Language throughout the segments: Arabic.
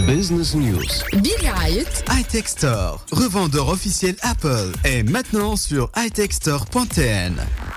Business News برعاية iTech Store, revendeur officiel Apple, est maintenant sur itechstore.tn.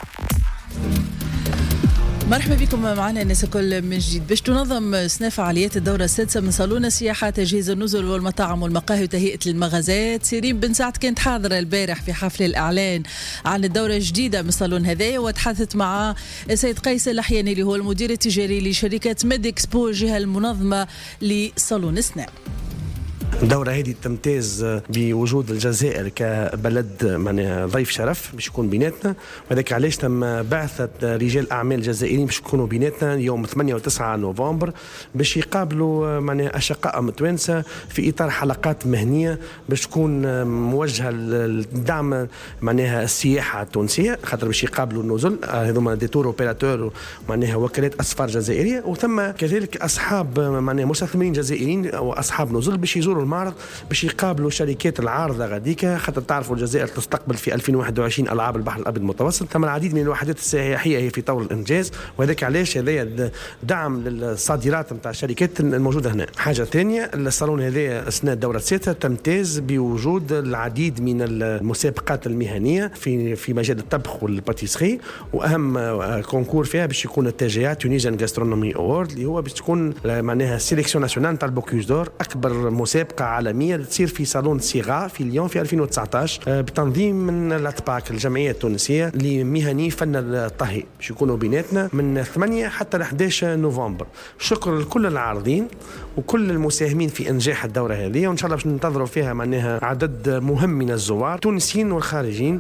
مرحبا بكم معنا الناس الكل من جديد. باش تنظم سنة فعاليات الدورة السادسة من صالون السياحة تجهيز النزل والمطاعم والمقاهي وتهيئة المغازات. سيرين بن سعد كانت حاضرة البارح في حفل الإعلان عن الدورة الجديدة من صالون هذايا، وتحدثت مع السيد قيس اللحياني اللي هو المدير التجاري لشركة ميديكسبو الجهة المنظمة لصالون السنة. الدورة هذه تمتاز بوجود الجزائر كبلد معناها ضيف شرف باش يكون بيناتنا، وهذاك علاش تم بعثة رجال أعمال جزائريين باش يكونوا بيناتنا يوم 8 و9 نوفمبر باش يقابلوا معناها أشقاء متوانسة في إطار حلقات مهنية باش تكون موجهة لدعم معناها السياحة التونسية، خاطر باش يقابلوا النزل هذوما دي تور اوبيراتور معناها وكالات أسفار جزائرية، وثم كذلك أصحاب معناها مستثمرين جزائريين أو أصحاب نزل باش يزوروا المعرض باش يقابلوا شركات العارضه غاديك، خاطر تعرفوا الجزائر تستقبل في 2021 العاب البحر الابيض المتوسط، ثم العديد من الوحدات السياحيه هي في طور الانجاز، وهذاك علاش هذايا دعم للصادرات نتاع الشركات الموجوده هنا. حاجه ثانيه، الصالون هذايا اثناء الدوره السادسه تمتاز بوجود العديد من المسابقات المهنيه في مجال الطبخ والباتيسري، واهم كونكور فيها باش يكون التجيا تونيزيان جاسترونومي اوورد اللي هو باش تكون معناها السيليكسيون ناسيونال نتاع البوكيوز دور، اكبر مسابقة عالمية تصير في صالون سيغا في ليون في 2019 بتنظيم من الأطباق الجمعية التونسية لمهني فن الطهي باش يكونوا بيناتنا من 8 حتى 11 نوفمبر. شكر لكل العارضين وكل المساهمين في إنجاح الدورة هذه، وإن شاء الله باش ننتظروا فيها معناها عدد مهم من الزوار التونسيين والخارجين،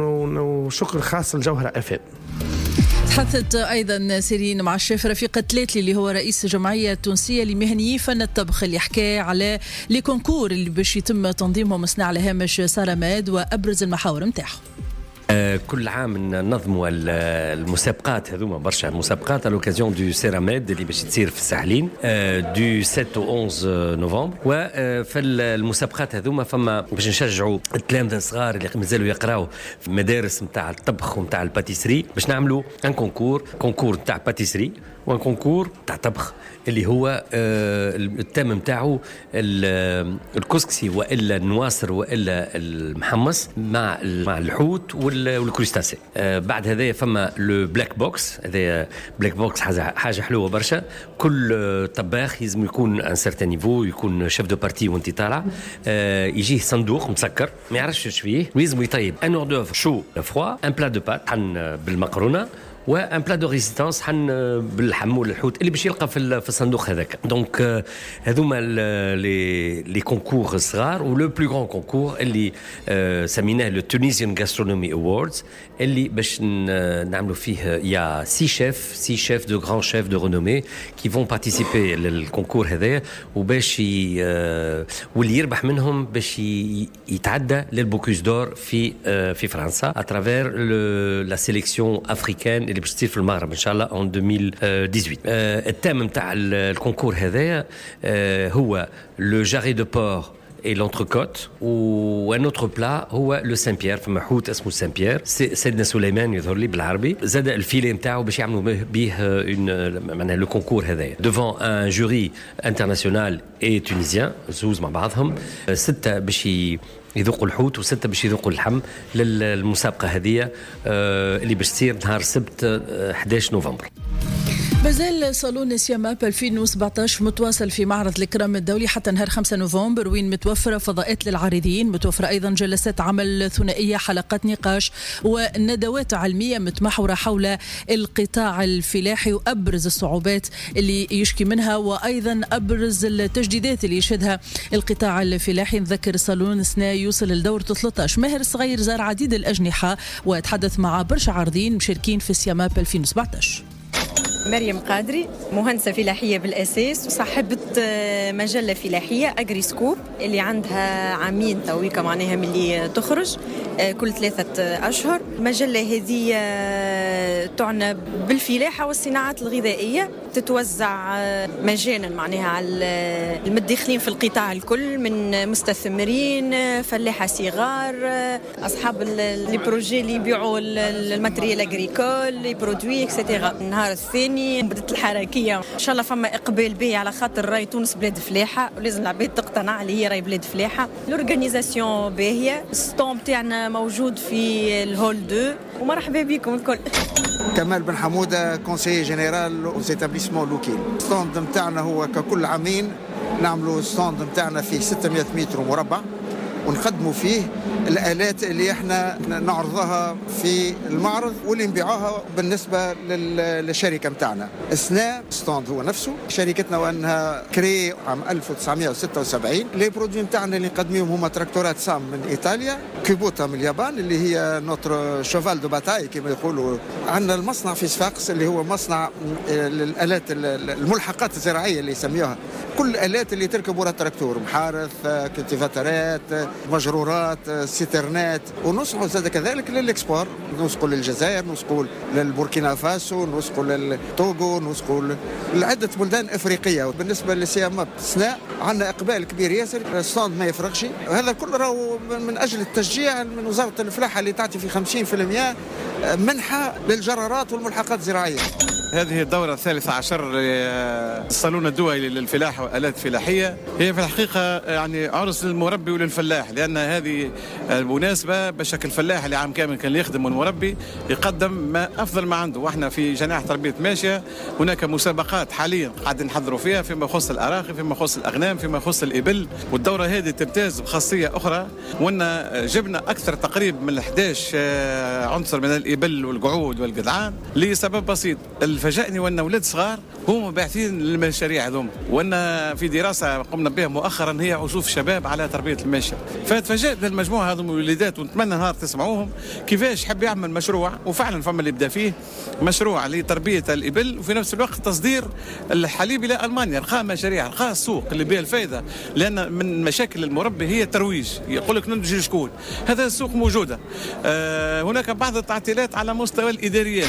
وشكر خاص لجوهرة أفاد. تحدثت أيضا سيرين مع الشيف رفيق تلاتلي اللي هو رئيس الجمعية التونسية لمهنيي فن الطبخ، اللي حكى على لي كونكور اللي باش يتم تنظيمهم السنة على هامش ساراماد وأبرز المحاور متاعهم. كل عام ننظموا المسابقات هذوما، برشا مسابقات على لوكازيون دو سيراميد اللي باش تصير في الساحلين دو 7 و 11 نوفمبر. وفي المسابقات هذوما فما باش نشجعوا التلامذة الصغار اللي مازالوا يقراوا في مدارس نتاع الطبخ ونتاع الباتيسري باش نعملوا ان كونكور نتاع باتيسري وان كونكور نتاع طبخ اللي هو التام نتاعو الكسكسي والا النواصر والا المحمص مع الحوت والكروستاسي. بعد هذا فما لو بلاك بوكس، هذا بلاك بوكس حاجه حلوه برشا. كل طباخ لازم يكون ان سيرتان نيفو، يكون شيف دو بارتي وانت طالع، يجيه صندوق مسكر ما يعرفش ايش فيه، ويلزم يطيب ان اور دوف شو فروا، ان بلا دو بات حن بالمقرونه وان بلا دو ريزيستانس حن باللحم والحوت اللي باش يلقى في الصندوق هذاك. دونك هذوما لي كونكور صغار، ولو بلو غران كونكور اللي سميناه لو تونيزيان جاسترونومي اووردز اللي باش نعملوا فيه يا 6 شيف دو غران شيف دو رينومي كي فون بارتيسيبي للكونكور هذايا، وباش واللي يربح منهم باش يتعدى للبوكوز دور في فرنسا اترافير لا سيليكسيون افريكان اللي باش تصير في المغرب ان شاء الله en 2018. التام نتاع الكونكور هذايا هو لو جاري دو بور et l'entrecôte, ou un autre plat هو لو سان بيير، فما حوت اسمه سان بيير سيدنا سليمان يظهر لي بالعربي، زاد الفيلي نتاعو باش يعملوا به معناها لو كونكور هذايا devant un jury international et tunisien زوز مع بعضهم، 6 باش يذوقوا الحوت و6 باش يذوقوا اللحم للمسابقة هذه اللي باش تصير نهار السبت 11 نوفمبر. مازال صالون سياماب 2017 متواصل في معرض الإكرام الدولي حتى نهار 5 نوفمبر، وين متوفرة فضاءات للعارضين، متوفرة أيضا جلسات عمل ثنائية، حلقات نقاش وندوات علمية متمحورة حول القطاع الفلاحي وأبرز الصعوبات اللي يشكي منها، وأيضا أبرز التجديدات اللي يشهدها القطاع الفلاحي. نذكر صالون سنا يوصل لدورة 13. ماهر الصغير زار عديد الأجنحة وتحدث مع برشا عارضين مشاركين في سياماب 2017. مريم قادري، مهندسة فلاحية بالأساس وصاحبة مجلة فلاحية أجريسكوب اللي عندها عامين تويكا معناها من اللي تخرج كل 3 أشهر. المجلة هذه تعنى بالفلاحة والصناعات الغذائية، تتوزع مجانا معناها على المدخلين في القطاع الكل، من مستثمرين، فلاحة صغار، أصحاب لي بروجي اللي يبيعوا الماتريال أغريكول، لي برودوي اكسيتيرا. النهار الثاني بدت الحركية، إن شاء الله فما إقبال به على خاطر راي تونس بلاد فلاحة، ولازم العباد تقتنع اللي هي راي بلاد فلاحة. الأورغانيزاسيون باهية، الستوم تاعنا موجود في الهول 2 ومرحبا بكم الكل. كمال بن حمودة، كونسيي جنرال او زيتابليسمون لوكيل. الستوند نتاعنا هو ككل عامين نعملوا الستوند نتاعنا فيه 600 متر مربع، ونقدموا فيه الآلات اللي احنا نعرضها في المعرض واللي نبيعوها بالنسبة للشركة متاعنا. اثناء ستاند هو نفسه شركتنا وانها كري عام 1976. لي برودوي متاعنا اللي نقدميهم هما تراكتورات سام من ايطاليا، كوبوتا من اليابان اللي هي نوتر شوفال دو باتاي كما يقولوا. عندنا المصنع في صفاقس اللي هو مصنع الآلات الملحقات الزراعية اللي يسميوها، كل الآلات اللي تركب وراء التراكتور، محارث، كلتيفاترات، مجرورات، سيترنات. ونسقوا زاد كذلك للاكسبور، نسقوا للجزائر، نسقوا للبوركينا فاسو، نسقوا للتوغو، نسقوا لعدة بلدان افريقيه. بالنسبه للسيامات الصناع عندنا اقبال كبير ياسر، الستاند ما يفرقش. هذا كله راهو من اجل التشجيع من وزاره الفلاحه اللي تعطي في 50% منحه للجرارات والملحقات الزراعيه. هذه الدورة 13 للصالون الدولي للفلاحة والآلات الفلاحية، هي في الحقيقة يعني عرس للمربي وللفلاح، لأن هذه المناسبة بشكل الفلاح اللي عام كامل كان يخدم والمربي يقدم ما أفضل ما عنده. وإحنا في جناح تربية ماشية هناك مسابقات حاليا قاعدين نحضروا فيها فيما يخص الأراخي، فيما يخص الأغنام، فيما يخص الإبل. والدورة هذه تمتاز بخاصية أخرى، وأن جبنا أكثر تقريب من 11 عنصر من الإبل والقعود والقدعان لسبب بسيط. فاجأني وأن أولاد صغار هم باعثين للمشاريع هذوم، وأن في دراسة قمنا بها مؤخرا هي عزوف شباب على تربية الماشية. فتفاجأت بالمجموعة هذوم الوليدات، ونتمنى نهار تسمعوهم كيفاش حب يعمل مشروع، وفعلا فما اللي بدأ فيه مشروع لتربية الإبل وفي نفس الوقت تصدير الحليب إلى ألمانيا. لقى مشاريع، لقى السوق اللي بها الفائدة، لأن من مشاكل المربي هي الترويج. يقول لك ننتج شكون، هذا السوق موجودة. هناك بعض التعطيلات على مستوى الإداريات.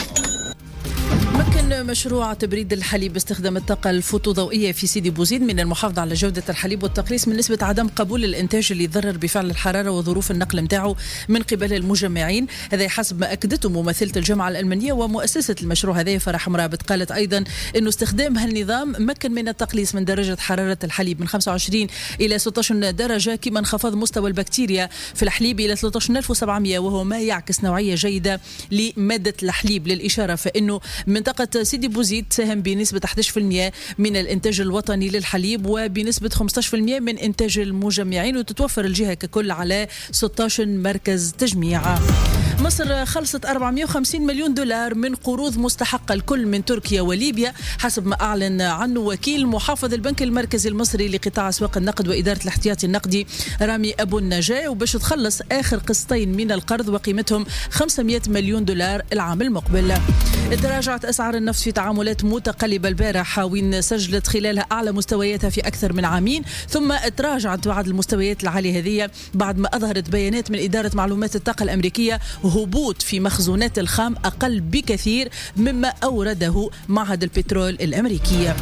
مكن مشروع تبريد الحليب باستخدام الطاقة الفوتوضوئية في سيدي بوزيد من المحافظة على جودة الحليب والتقليص من نسبة عدم قبول الإنتاج اللي يضرر بفعل الحرارة وظروف النقل متاعه من قبل المجمعين. هذا حسب ما أكدته ممثلة الجامعة الألمانية ومؤسسة المشروع هذا فرح مرابط. قالت أيضا أنه استخدام هالنظام مكن من التقليص من درجة حرارة الحليب من 25 إلى 16 درجة، كما انخفض مستوى البكتيريا في الحليب إلى 13700، وهو ما يعكس نوعية جيدة لمادة الحليب. للإشارة فإنه منطقة سيدي بوزيد تساهم بنسبة 11% من الإنتاج الوطني للحليب وبنسبة 15% من إنتاج المجمعين، وتتوفر الجهة ككل على 16 مركز تجميع. مصر خلصت 450 مليون دولار من قروض مستحقة الكل من تركيا وليبيا، حسب ما أعلن عنه وكيل محافظ البنك المركزي المصري لقطاع أسواق النقد وإدارة الاحتياطي النقدي رامي أبو النجاة، وباش تخلص آخر قسطين من القرض وقيمتهم 500 مليون دولار العام المقبل. تراجعت أسعار النفط في تعاملات متقلبة البارح، وين سجلت خلالها أعلى مستوياتها في أكثر من عامين، ثم تراجعت بعد المستويات العالية هذه بعد ما أظهرت بيانات من إدارة معلومات الطاقة الأمريكية هبوط في مخزونات الخام أقل بكثير مما أورده معهد البترول الأمريكي.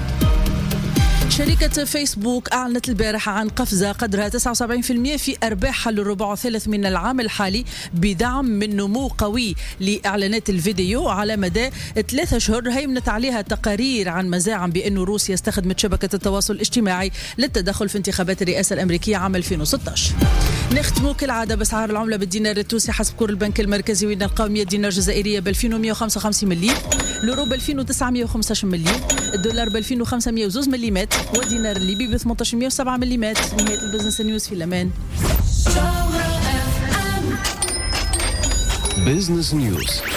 شركة فيسبوك أعلنت البارحة عن قفزة قدرها 79% في أرباحها للربع الثالث من العام الحالي، بدعم من نمو قوي لإعلانات الفيديو على مدى 3 أشهر. هيمنت عليها تقارير عن مزاعم بأن روسيا استخدمت شبكة التواصل الاجتماعي للتدخل في انتخابات الرئاسة الأمريكية عام 2016. نختم كالعادة بأسعار العملة بالدينار التونسي حسب كور البنك المركزي، وين القومية الدينار الجزائرية ب 2155 مليم، اليورو ب 2915 مليم، الدولار ب 2502 مليم، والدينار الليبي ب 1807 ملم. نهاية البزنس نيوز، في الأمان. بزنس نيوز.